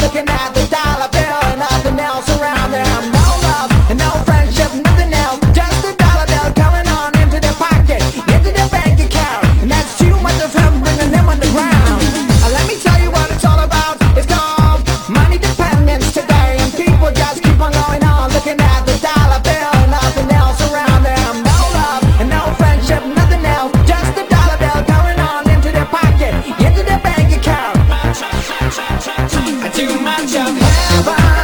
looking at the dollar bill and nothing else around them. No love and no friendship, nothing else, just the dollar bill coming on into their pocket, into their bank account, and that's too much of him bringing them underground. Let me tell you what it's all about. It's called money dependence today, and people just keep on going on looking at the dollar bill and nothing else around them. No love and no friendship, nothing else, just the dollar bill coming on into their pocket, into their bank account. Too much of heaven.